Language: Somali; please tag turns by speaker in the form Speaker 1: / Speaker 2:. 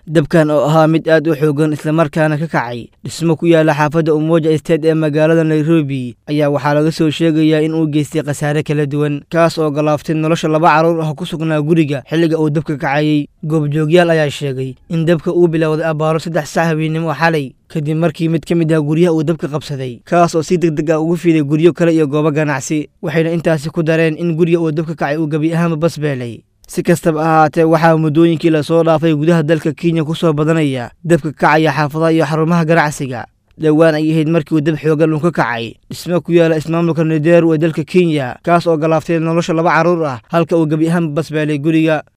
Speaker 1: dabkan oo ahaa mid aad u xoogan isla markaana ka kacay dhismo ku yaala xaafadda Umoja Estate ee magaalada Nairobi ayaa waxaa laga soo sheegayaa in uu geystay khasaare kala duwan kaas oo galaaftay nolosha laba carruur ah ku sugnaa guriga xilliga uu dabka kacayay. Goobjoogyaal ayaa sheegay in dabka uu bilowday abaaro 3 saac habeenimo xalay kadib markii mid ka mid ah guryaha uu dabka qabsaday kaas oo si degdeg ah ugu fiiday guryo kale iyo goobo ganacsi, waxayna intaasi ku dareen in guriga uu dabka kacay uu gabi ahaanba basbeelay. Si kastaba ha ahaatee, waxaa muddooyinkii la soo dhaafay gudaha dalka Kenya ku soo badanaya dabka kacaya xaafadaha iyo xarumaha ganacsiga. Dhowaan ay ahayd markii uu dab xoogan ka kacay dhismo ku yaala ismaamulka Nairobi ee dalka Kenya kaas oo galaaftay nolosha laba carruur ah halka uu gabi ahaanba basbeelay guriga.